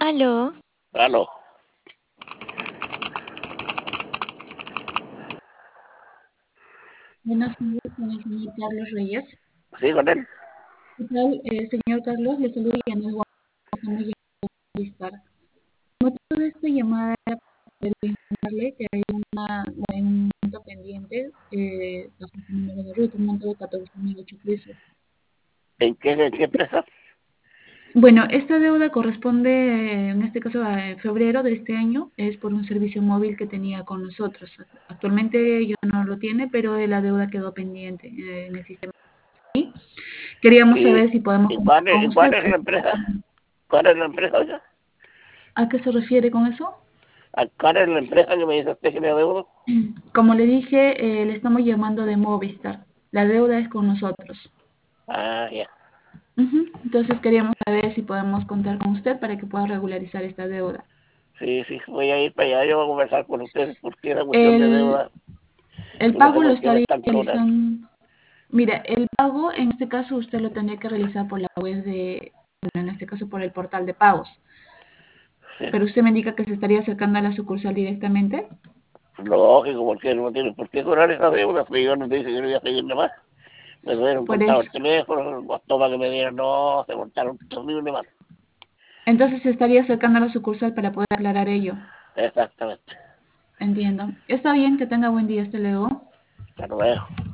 Aló, Aló. Buenas tardes, con el señor Carlos Reyes. Sí, con él. ¿Qué tal, señor Carlos? Le saludo y estamos llamando a Vistar. El motivo de esta llamada era para informarle que hay un monto pendiente bajo su número de ruta, un monto de 14.008 pesos. ¿En qué empresa? Bueno, esta deuda corresponde, en este caso, a febrero de este año. Es por un servicio móvil que tenía con nosotros. Actualmente ya no lo tiene, pero la deuda quedó pendiente en el sistema. Queríamos ¿Y, saber si podemos y contar cuál con es, y cuál usted. es la empresa? ¿Cuál es la empresa, oiga? ¿A qué se refiere con eso? ¿Cuál es la empresa que me dice usted que me deudo? Como le dije, le estamos llamando de Movistar. La deuda es con nosotros. Ah, ya. Entonces queríamos saber si podemos contar con usted para que pueda regularizar esta deuda. Sí, sí, voy a ir para allá. Yo voy a conversar con ustedes porque esa cuestión de El, deuda, el yo no sé pago lo por qué me estaría están cobrando. realizando. Mira, el pago en este caso usted lo tendría que realizar por la web bueno, en este caso por el portal de pagos. Sí. Pero usted me indica que se estaría acercando a la sucursal directamente. Lógico, porque no tienen por qué cobrar esa deuda. Pero yo no te dice que no voy a seguir más. Me tuvieron Por contado el eso. teléfono, costó para que me dieran, no, se montaron terrible mal. Entonces se estaría acercando a la sucursal para poder aclarar ello. Exactamente. Entiendo. Está bien, que tenga buen día. Hasta luego. Hasta luego.